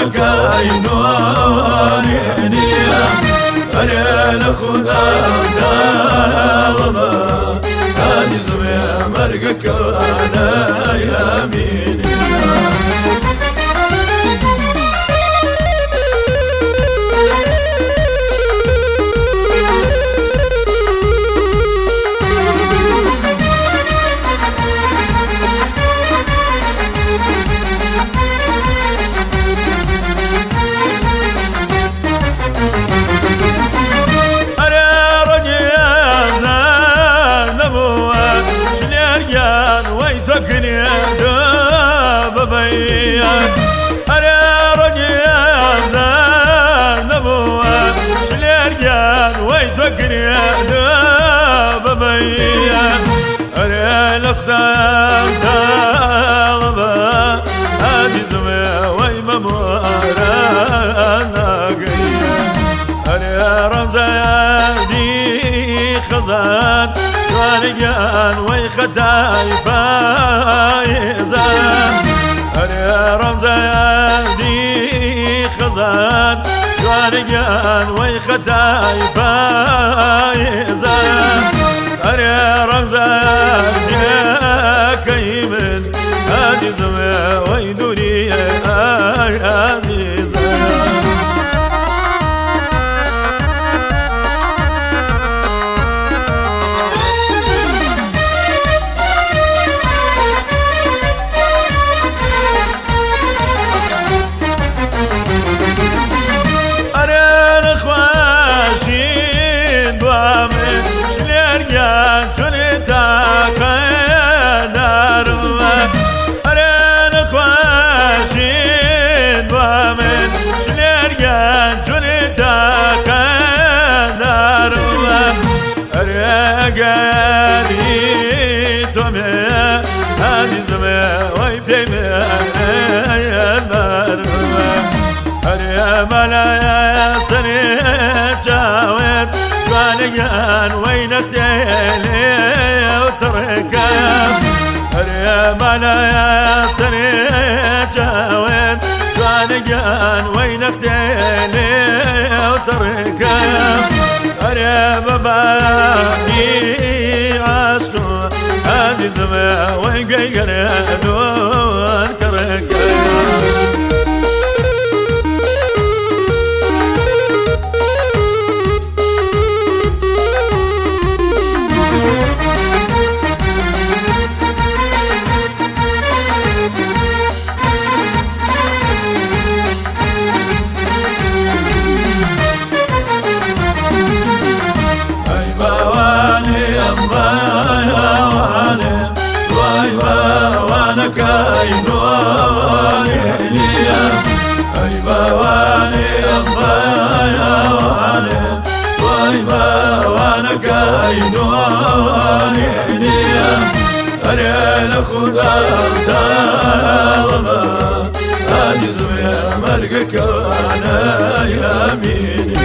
كاينواني أنا لخدا دارما هذه زميا مرقك أنا يميني ويتقني دبابيا أنا رجال نبوة شليرجان ويتقني دبابيا أنا الأخدام طالبة هذه زميا ويممورانا قيا أنا رمزاني خزان ورجال ويخداي بايزان أنا رمزاني خزان ورجال ويخداي بايزان أنا رمزاني كيمن هذه زميا ويدوني عزيزان قالي تومي هذه زميا ويبيمي يا المرمى يا ملا يا سنة جاوب قاليان وينك تيلي وتركب يا ملا يا سنة جاوب قاليان وينك تيلي وتركب يا باباني عشقو هذه زميا ويقيقر دون كركب كاينواني أي بواني أبايا واني وايبا وانا كاينواني أنا لخدا دارما عاجز يا ملقك أنا يميني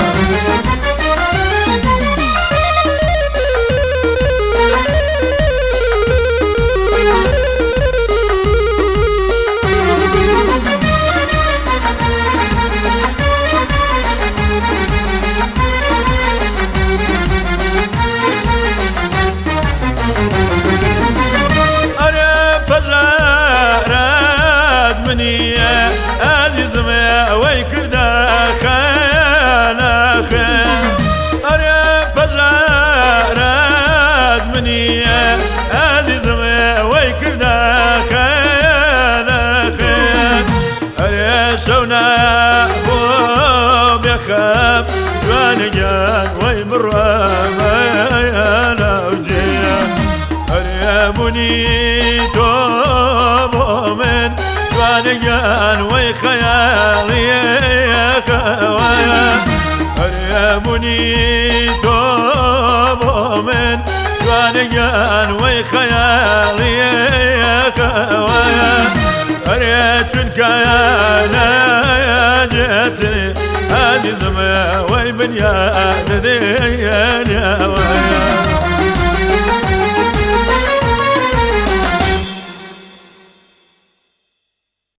عزيز ما ويكدا خانا خان أنا بجارات مني عزيز ما ويكدا خانا خان أنا شونا بو بيخاف جوان جان ويمرا ما أنا وجيا أنا بني توبو من جان ويخيالي يا خوايا يا منيتو مؤمن جان ويخيالي يا خوايا ريتك يا جيتني هذه زمان ويبن يا دنيا يا